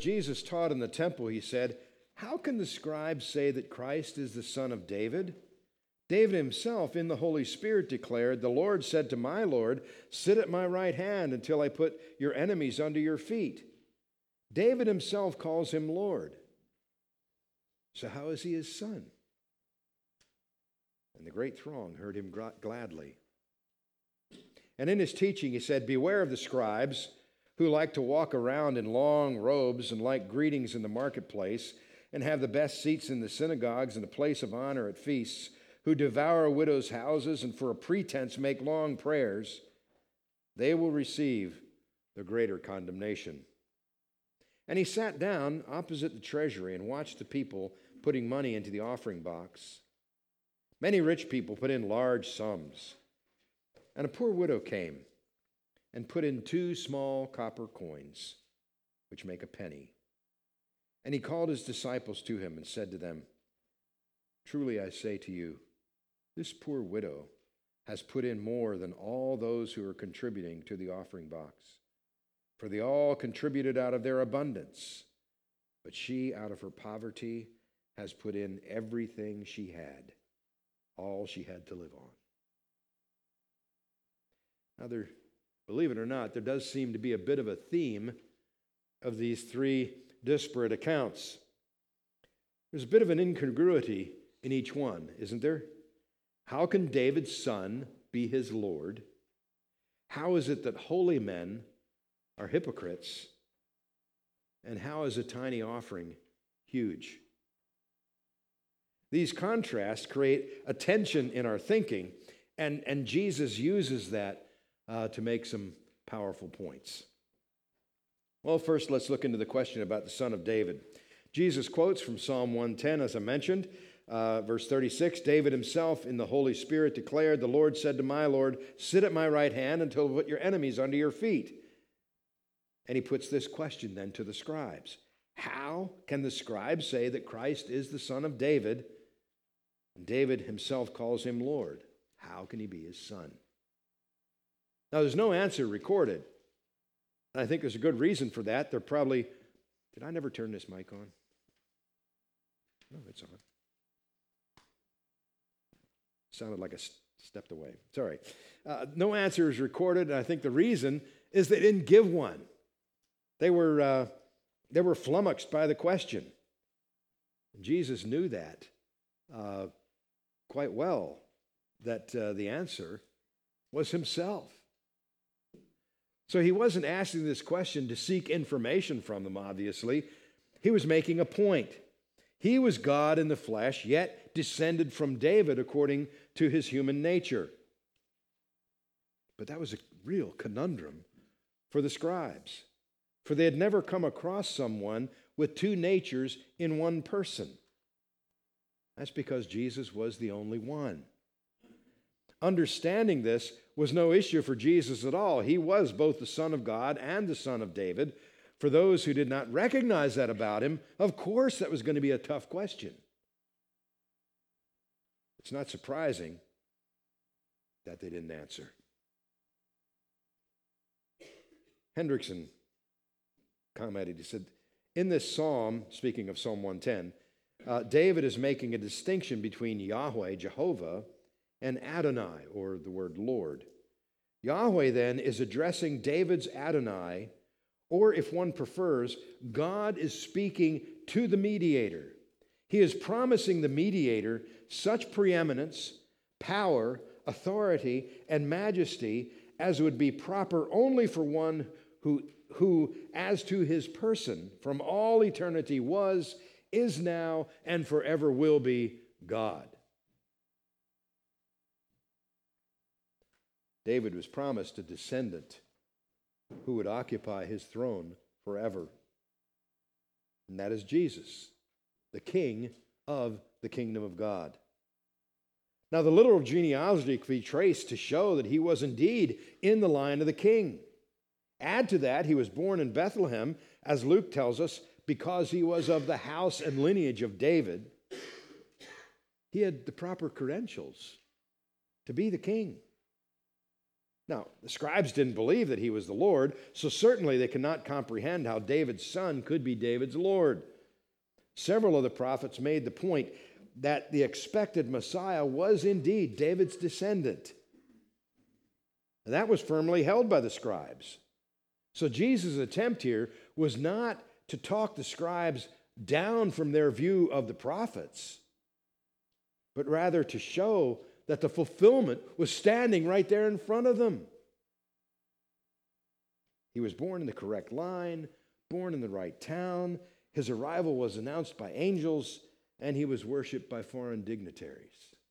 Jesus taught in the temple, he said, "How can the scribes say that Christ is the son of David? David himself in the Holy Spirit declared, 'The Lord said to my Lord, sit at my right hand until I put your enemies under your feet.' David himself calls him Lord. So how is he his son?" And the great throng heard him gladly. And in his teaching he said, "Beware of the scribes who like to walk around in long robes and like greetings in the marketplace and have the best seats in the synagogues and the place of honor at feasts, who devour widows' houses and for a pretense make long prayers. They will receive the greater condemnation." And he sat down opposite the treasury and watched the people putting money into the offering box. Many rich people put in large sums, and a poor widow came and put in 2 small copper coins, which make a penny. And he called his disciples to him and said to them, "Truly I say to you, this poor widow has put in more than all those who are contributing to the offering box. For they all contributed out of their abundance, but she out of her poverty has put in everything she had, all she had to live on." Now, believe it or not, there does seem to be a bit of a theme of these 3 disparate accounts. There's a bit of an incongruity in each one, isn't there? How can David's son be his Lord? How is it that holy men are hypocrites? And how is a tiny offering huge? These contrasts create a tension in our thinking, and Jesus uses that to make some powerful points. Well, first, let's look into the question about the Son of David. Jesus quotes from Psalm 110, as I mentioned, verse 36, "David himself in the Holy Spirit declared, 'The Lord said to my Lord, sit at my right hand until I put your enemies under your feet.'" And he puts this question then to the scribes. How can the scribes say that Christ is the son of David, and David himself calls him Lord? How can he be his son? Now, there's no answer recorded. And I think there's a good reason for that. They're probably, did I never turn this mic on? No, it's on. Sounded like I stepped away. Sorry. No answer is recorded, and I think the reason is they didn't give one. They were flummoxed by the question. And Jesus knew that quite well, that the answer was himself. So he wasn't asking this question to seek information from them, obviously. He was making a point. He was God in the flesh, yet descended from David according to his human nature. But that was a real conundrum for the scribes, for they had never come across someone with 2 natures in one person. That's because Jesus was the only one. Understanding this was no issue for Jesus at all. He was both the Son of God and the Son of David. For those who did not recognize that about him, of course that was going to be a tough question. It's not surprising that they didn't answer. Hendrickson commented, he said, in this psalm, speaking of Psalm 110, David is making a distinction between Yahweh, Jehovah, and Adonai, or the word Lord. Yahweh then is addressing David's Adonai, or if one prefers, God is speaking to the mediator. He is promising the mediator such preeminence, power, authority, and majesty as would be proper only for one who, as to his person, from all eternity was, is now, and forever will be God. David was promised a descendant who would occupy his throne forever. And that is Jesus, the King of the kingdom of God. Now, the literal genealogy could be traced to show that he was indeed in the line of the king. Add to that, he was born in Bethlehem, as Luke tells us, because he was of the house and lineage of David. He had the proper credentials to be the king. Now, the scribes didn't believe that he was the Lord, so certainly they could not comprehend how David's son could be David's Lord. Several of the prophets made the point that the expected Messiah was indeed David's descendant. And that was firmly held by the scribes. So Jesus' attempt here was not to talk the scribes down from their view of the prophets, but rather to show that the fulfillment was standing right there in front of them. He was born in the correct line, born in the right town. His arrival was announced by angels, and he was worshiped by foreign dignitaries.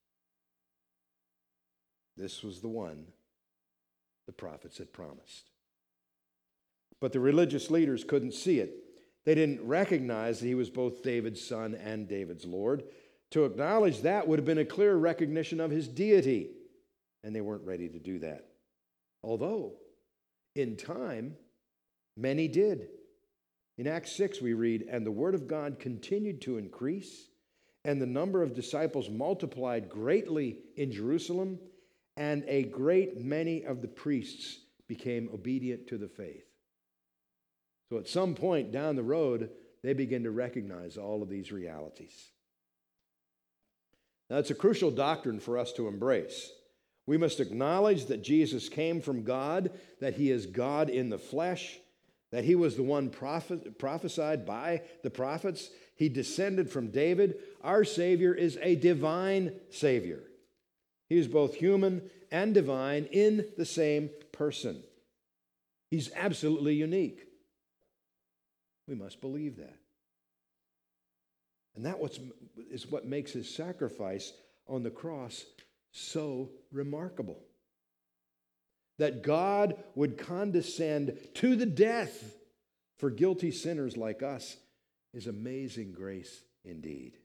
This was the one the prophets had promised. But the religious leaders couldn't see it. They didn't recognize that he was both David's son and David's Lord. To acknowledge that would have been a clear recognition of his deity, and they weren't ready to do that. Although, in time, many did. In Acts 6 we read, "And the word of God continued to increase, and the number of disciples multiplied greatly in Jerusalem, and a great many of the priests became obedient to the faith." So at some point down the road, they begin to recognize all of these realities. Now, it's a crucial doctrine for us to embrace. We must acknowledge that Jesus came from God, that he is God in the flesh, that he was the one prophesied by the prophets. He descended from David. Our Savior is a divine Savior. He is both human and divine in the same person. He's absolutely unique. We must believe that. And that is what makes his sacrifice on the cross so remarkable. That God would condescend to the death for guilty sinners like us is amazing grace indeed.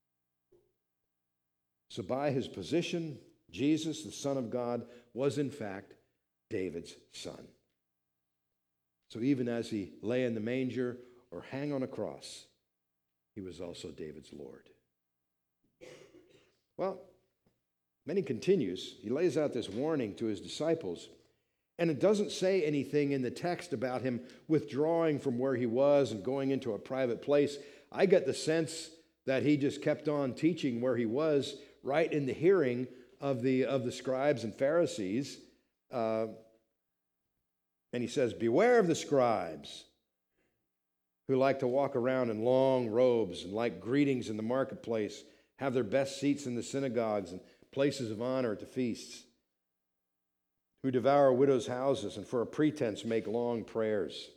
So by his position, Jesus, the Son of God, was in fact David's son. So even as he lay in the manger or hang on a cross, he was also David's Lord. Well, then he continues. He lays out this warning to his disciples, and it doesn't say anything in the text about him withdrawing from where he was and going into a private place. I get the sense that he just kept on teaching where he was, right in the hearing of the scribes and Pharisees. And he says, "Beware of the scribes who like to walk around in long robes and like greetings in the marketplace, have their best seats in the synagogues and places of honor at the feasts, who devour widows' houses and for a pretense make long prayers.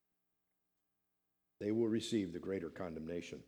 They will receive the greater condemnation."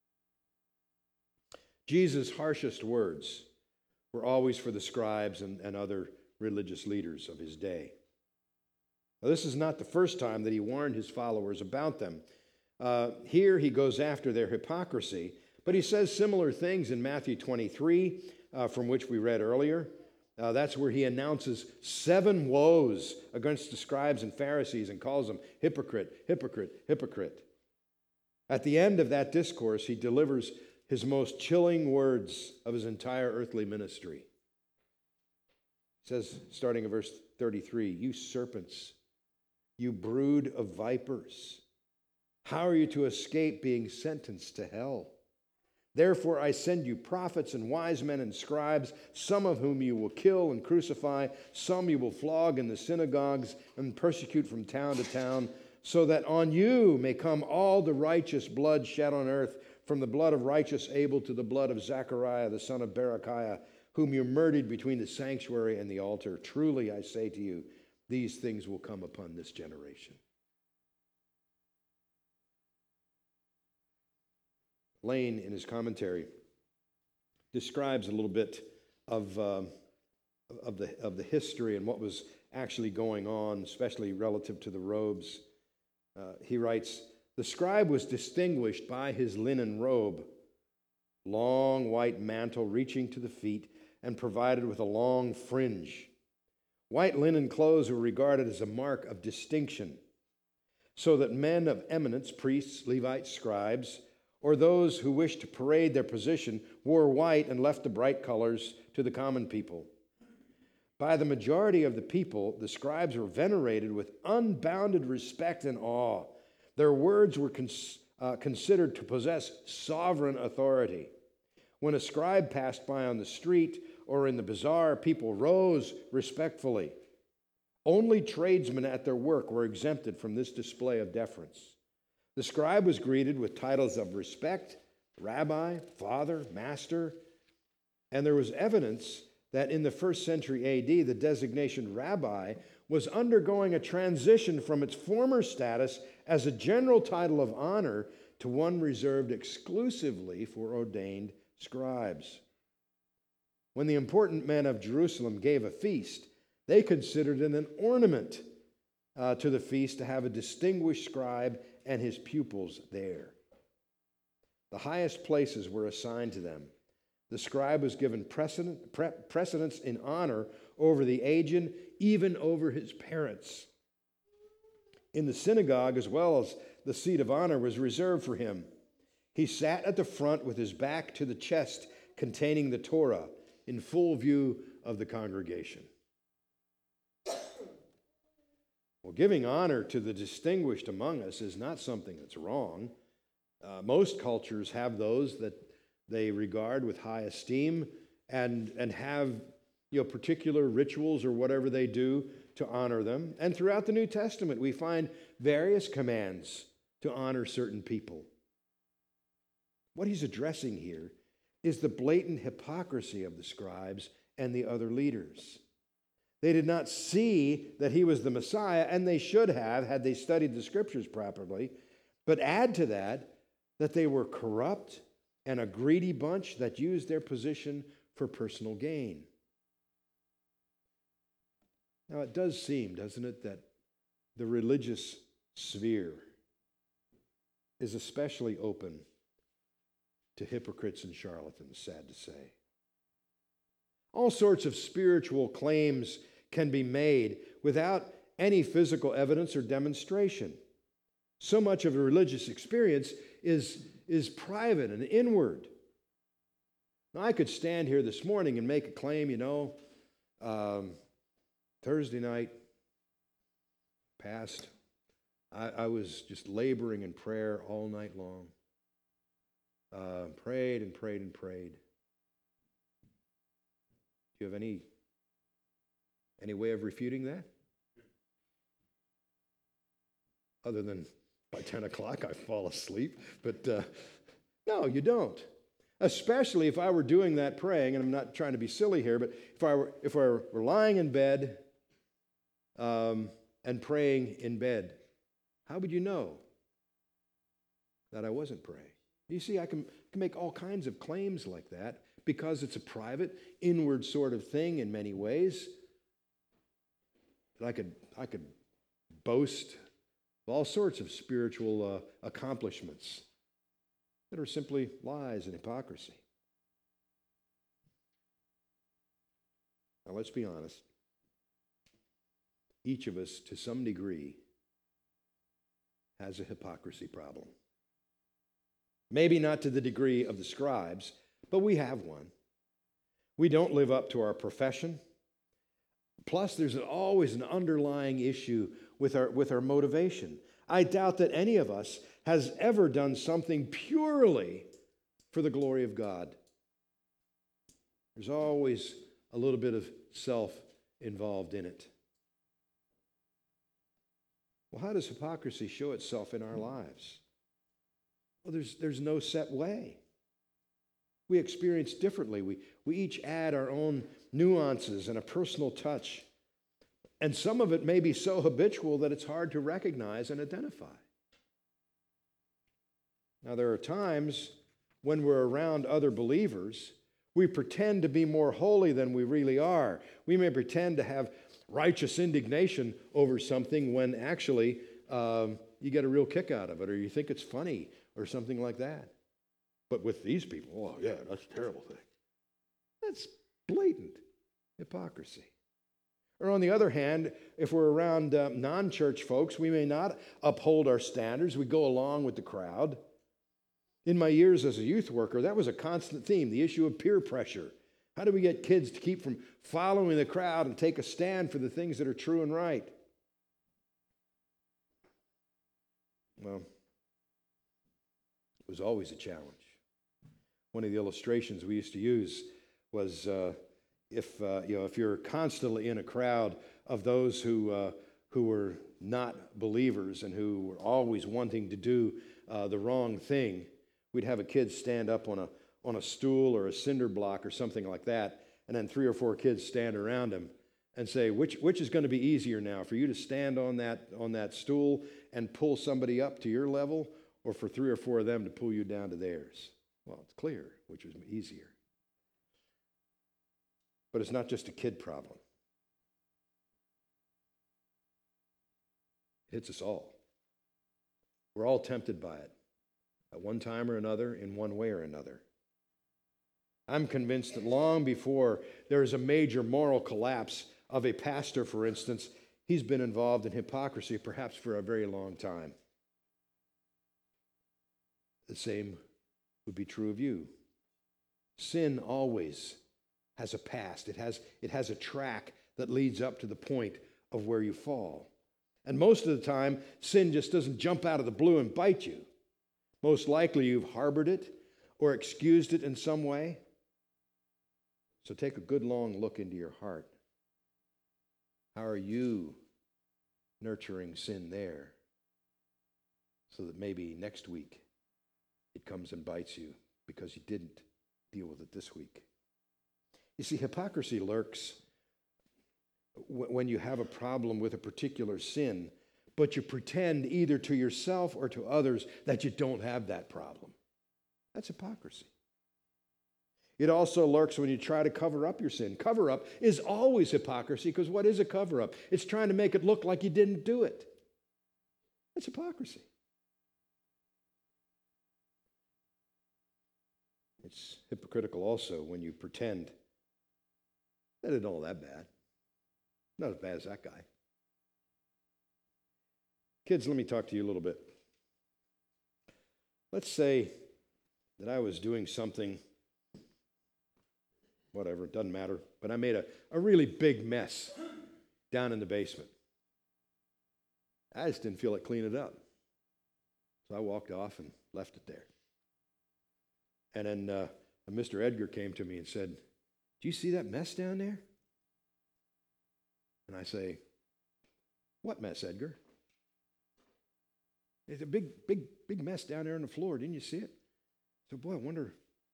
Jesus' harshest words were always for the scribes and other religious leaders of his day. Now, this is not the first time that he warned his followers about them. Here he goes after their hypocrisy, but he says similar things in Matthew 23, from which we read earlier. That's where he announces 7 woes against the scribes and Pharisees and calls them hypocrite, hypocrite, hypocrite. At the end of that discourse, he delivers his most chilling words of his entire earthly ministry. It says, starting in verse 33, "You serpents, you brood of vipers, how are you to escape being sentenced to hell? Therefore I send you prophets and wise men and scribes, some of whom you will kill and crucify, some you will flog in the synagogues and persecute from town to town, so that on you may come all the righteous blood shed on earth, from the blood of righteous Abel to the blood of Zechariah, the son of Berechiah, whom you murdered between the sanctuary and the altar. Truly I say to you, these things will come upon this generation." Lane, in his commentary, describes a little bit of the history and what was actually going on, especially relative to the robes. He writes, "The scribe was distinguished by his linen robe, long white mantle reaching to the feet and provided with a long fringe. White linen clothes were regarded as a mark of distinction, so that men of eminence, priests, Levites, scribes, or those who wished to parade their position, wore white and left the bright colors to the common people. By the majority of the people, the scribes were venerated with unbounded respect and awe. Their words were considered to possess sovereign authority. When a scribe passed by on the street or in the bazaar, people rose respectfully. Only tradesmen at their work were exempted from this display of deference. The scribe was greeted with titles of respect, rabbi, father, master, and there was evidence that in the first century AD, the designation rabbi was undergoing a transition from its former status as a general title of honor to one reserved exclusively for ordained scribes. When the important men of Jerusalem gave a feast, they considered it an ornament to the feast to have a distinguished scribe and his pupils there. The highest places were assigned to them. The scribe was given precedence in honor over the aged, even over his parents. In the synagogue, as well as the seat of honor, was reserved for him. He sat at the front with his back to the chest containing the Torah, in full view of the congregation. Well, giving honor to the distinguished among us is not something that's wrong. Most cultures have those that they regard with high esteem and have particular rituals or whatever they do to honor them. And throughout the New Testament, we find various commands to honor certain people. What he's addressing here is the blatant hypocrisy of the scribes and the other leaders. They did not see that he was the Messiah, and they should have had they studied the scriptures properly. But add to that they were corrupt and a greedy bunch that used their position for personal gain. Now, it does seem, doesn't it, that the religious sphere is especially open to hypocrites and charlatans, sad to say. All sorts of spiritual claims can be made without any physical evidence or demonstration. So much of a religious experience is private and inward. Now, I could stand here this morning and make a claim, Thursday night past, I was just laboring in prayer all night long. Prayed and prayed and prayed. Do you have any way of refuting that? Other than by 10 o'clock I fall asleep. But no, you don't. Especially if I were doing that praying, and I'm not trying to be silly here, but if I were lying in bed and praying in bed, how would you know that I wasn't praying? You see, I can make all kinds of claims like that because it's a private, inward sort of thing in many ways. I could boast of all sorts of spiritual accomplishments that are simply lies and hypocrisy. Now, let's be honest. Each of us, to some degree, has a hypocrisy problem. Maybe not to the degree of the scribes, but we have one. We don't live up to our profession. Plus, there's always an underlying issue with our motivation. I doubt that any of us has ever done something purely for the glory of God. There's always a little bit of self involved in it. Well, how does hypocrisy show itself in our lives? Well, there's no set way. We experience differently. We each add our own nuances and a personal touch. And some of it may be so habitual that it's hard to recognize and identify. Now, there are times when we're around other believers, we pretend to be more holy than we really are. We may pretend to have righteous indignation over something when actually you get a real kick out of it, or you think it's funny, or something like that. But with these people, oh yeah, that's a terrible thing. That's blatant hypocrisy. Or on the other hand, if we're around non-church folks, we may not uphold our standards. We go along with the crowd. In my years as a youth worker, that was a constant theme, the issue of peer pressure. How do we get kids to keep from following the crowd and take a stand for the things that are true and right? Well, it was always a challenge. One of the illustrations we used to use was if you're constantly in a crowd of those who were not believers and who were always wanting to do the wrong thing, we'd have a kid stand up on a stool or a cinder block or something like that, and then 3 or 4 kids stand around him and say, which is going to be easier now, for you to stand on that stool and pull somebody up to your level, or for 3 or 4 of them to pull you down to theirs? Well, it's clear which was easier. But it's not just a kid problem. It hits us all. We're all tempted by it at one time or another, in one way or another. I'm convinced that long before there is a major moral collapse of a pastor, for instance, he's been involved in hypocrisy perhaps for a very long time. The same would be true of you. Sin always has a past. It has a track that leads up to the point of where you fall. And most of the time, sin just doesn't jump out of the blue and bite you. Most likely you've harbored it or excused it in some way. So take a good long look into your heart. How are you nurturing sin there so that maybe next week it comes and bites you because you didn't deal with it this week? You see, hypocrisy lurks when you have a problem with a particular sin, but you pretend either to yourself or to others that you don't have that problem. That's hypocrisy. It also lurks when you try to cover up your sin. Cover up is always hypocrisy, because what is a cover up? It's trying to make it look like you didn't do it. That's hypocrisy. It's hypocritical also when you pretend that isn't all that bad. Not as bad as that guy. Kids, let me talk to you a little bit. Let's say that I was doing something, whatever, it doesn't matter, but I made a really big mess down in the basement. I just didn't feel like cleaning it up. So I walked off and left it there. And then Mr. Edgar came to me and said, "Do you see that mess down there?" And I say, "What mess, Edgar?" It's a big mess down there on the floor. Didn't you see it? So, boy, I wonder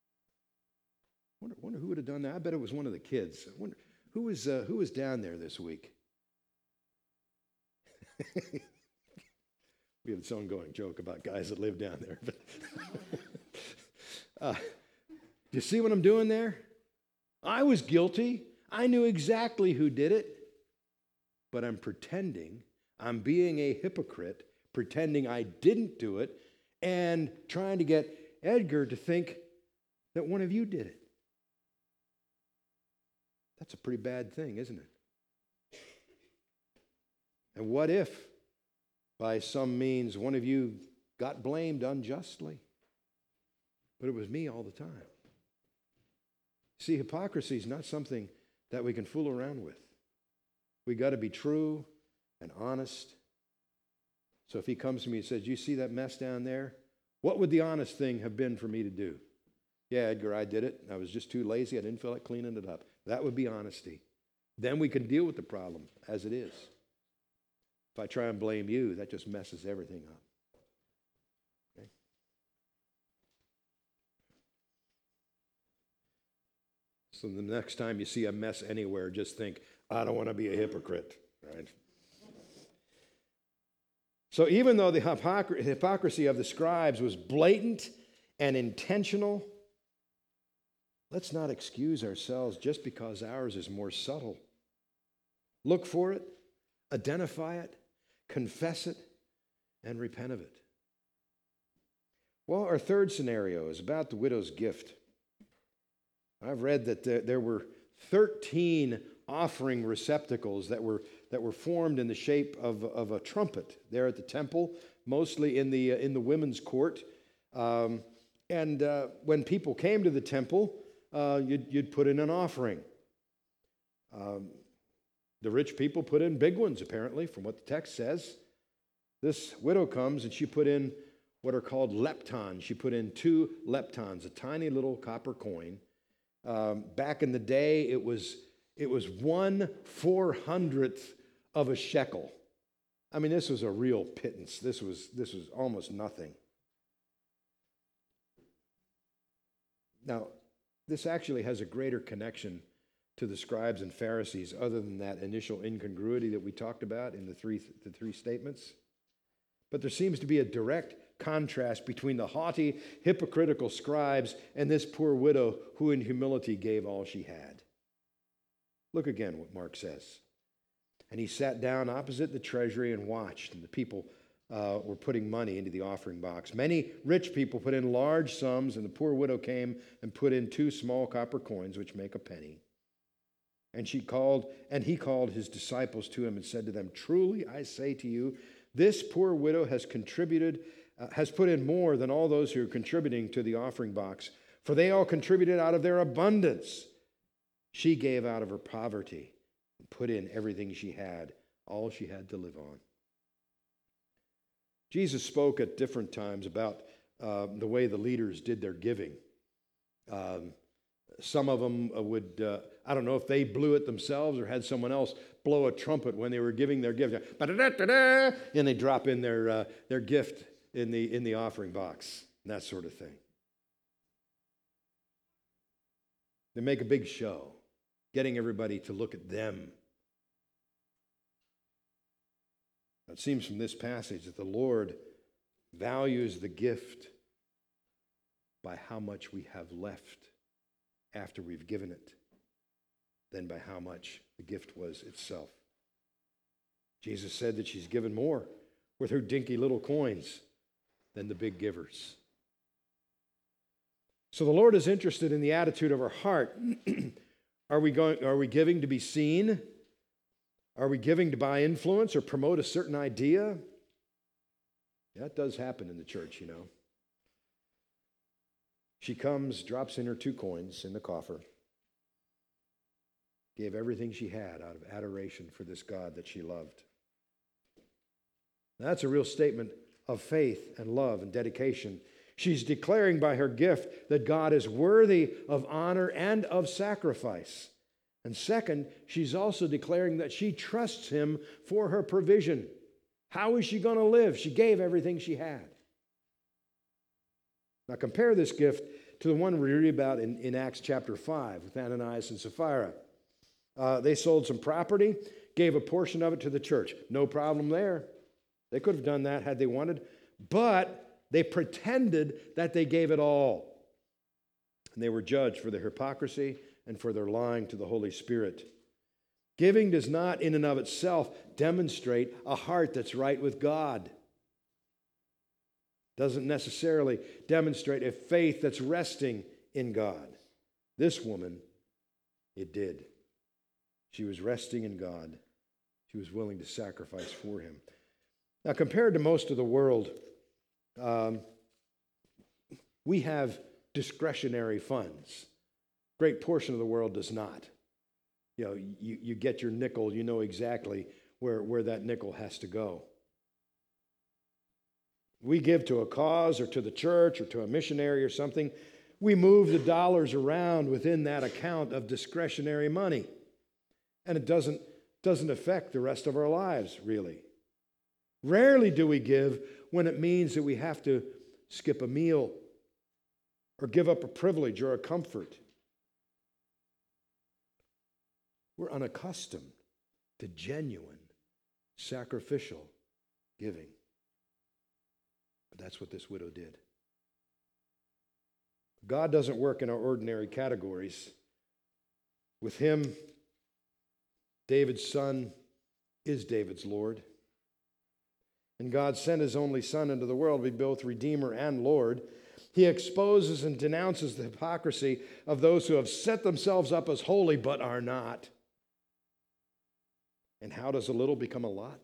who would have done that. I bet it was one of the kids. I wonder who was down there this week. We have this ongoing joke about guys that live down there. Do you see what I'm doing there? I was guilty. I knew exactly who did it. But I'm pretending, I'm being a hypocrite, pretending I didn't do it, and trying to get Edgar to think that one of you did it. That's a pretty bad thing, isn't it? And what if, by some means, one of you got blamed unjustly, but it was me all the time? See, hypocrisy is not something that we can fool around with. We got to be true and honest. So if he comes to me and says, "You see that mess down there?" What would the honest thing have been for me to do? "Yeah, Edgar, I did it. I was just too lazy. I didn't feel like cleaning it up." That would be honesty. Then we can deal with the problem as it is. If I try and blame you, that just messes everything up. Okay? So the next time you see a mess anywhere, just think, "I don't want to be a hypocrite," right? So even though the hypocrisy of the scribes was blatant and intentional, let's not excuse ourselves just because ours is more subtle. Look for it, identify it, confess it, and repent of it. Well, our third scenario is about the widow's gift. I've read that there were 13 offering receptacles that were formed in the shape of a trumpet there at the temple, mostly in the women's court. And when people came to the temple, you'd put in an offering. The rich people put in big ones, apparently, from what the text says. This widow comes and she put in what are called leptons. She put in 2 leptons, a tiny little copper coin. Back in the day, it was 1/400th of a shekel. I mean, this was a real pittance. This was almost nothing. Now, this actually has a greater connection to the scribes and Pharisees, other than that initial incongruity that we talked about in the three statements. But there seems to be a direct contrast between the haughty, hypocritical scribes and this poor widow who in humility gave all she had. Look again what Mark says. And he sat down opposite the treasury and watched, and the people were putting money into the offering box. Many rich people put in large sums, and the poor widow came and put in 2 small copper coins, which make a penny. And he called his disciples to him and said to them, "Truly I say to you, this poor widow has put in more than all those who are contributing to the offering box, for they all contributed out of their abundance. She gave out of her poverty and put in everything she had, all she had to live on." Jesus spoke at different times about the way the leaders did their giving. Some of them would, I don't know if they blew it themselves or had someone else blow a trumpet when they were giving their gift. And they drop in their gift in the offering box, and that sort of thing. They make a big show, getting everybody to look at them. It seems from this passage that the Lord values the gift by how much we have left after we've given it than by how much the gift was itself. Jesus said that she's given more with her dinky little coins than the big givers. So the Lord is interested in the attitude of our heart. Are we giving to be seen? Are we giving to buy influence or promote a certain idea? Yeah, that does happen in the church, you know. She comes, drops in her 2 coins in the coffer, gave everything she had out of adoration for this God that she loved. Now, that's a real statement of faith and love and dedication. She's declaring by her gift that God is worthy of honor and of sacrifice. And second, she's also declaring that she trusts him for her provision. How is she going to live? She gave everything she had. Now compare this gift to the one we read about in Acts chapter 5 with Ananias and Sapphira. They sold some property, gave a portion of it to the church. No problem there. They could have done that had they wanted, but they pretended that they gave it all. And they were judged for their hypocrisy and for their lying to the Holy Spirit. Giving does not in and of itself demonstrate a heart that's right with God. Doesn't necessarily demonstrate a faith that's resting in God. This woman, it did. She was resting in God. She was willing to sacrifice for him. Now, compared to most of the world, we have discretionary funds. Great portion of the world does not. You know, you get your nickel, you know exactly where that nickel has to go. We give to a cause or to the church or to a missionary or something. We move the dollars around within that account of discretionary money. And it doesn't affect the rest of our lives, really. Rarely do we give when it means that we have to skip a meal or give up a privilege or a comfort. We're unaccustomed to genuine, sacrificial giving. But that's what this widow did. God doesn't work in our ordinary categories. With him, David's son is David's Lord. And God sent his only Son into the world to be both Redeemer and Lord. He exposes and denounces the hypocrisy of those who have set themselves up as holy but are not. And how does a little become a lot?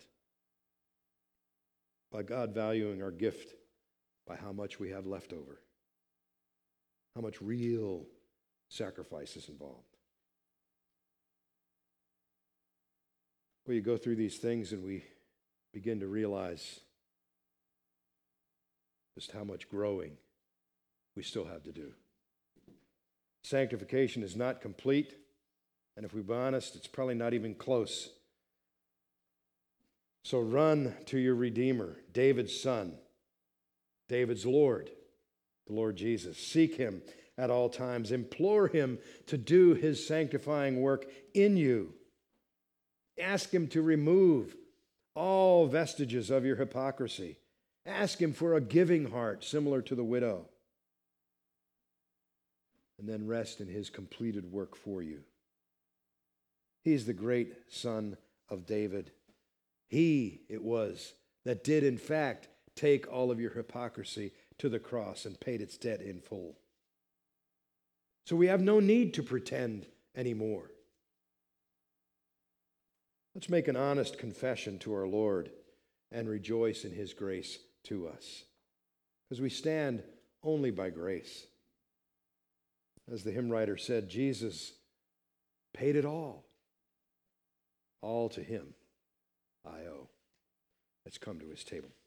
By God valuing our gift by how much we have left over. How much real sacrifices involved. Well, you go through these things and we begin to realize just how much growing we still have to do. Sanctification is not complete, and if we're honest, it's probably not even close. So run to your Redeemer, David's Son, David's Lord, the Lord Jesus. Seek him at all times. Implore him to do his sanctifying work in you. Ask him to remove all vestiges of your hypocrisy. Ask him for a giving heart similar to the widow. And then rest in his completed work for you. He's the great Son of David. He it was that did in fact take all of your hypocrisy to the cross and paid its debt in full. So we have no need to pretend anymore. Let's make an honest confession to our Lord and rejoice in his grace to us, because we stand only by grace. As the hymn writer said, Jesus paid it all. All to him I owe. Let's come to his table.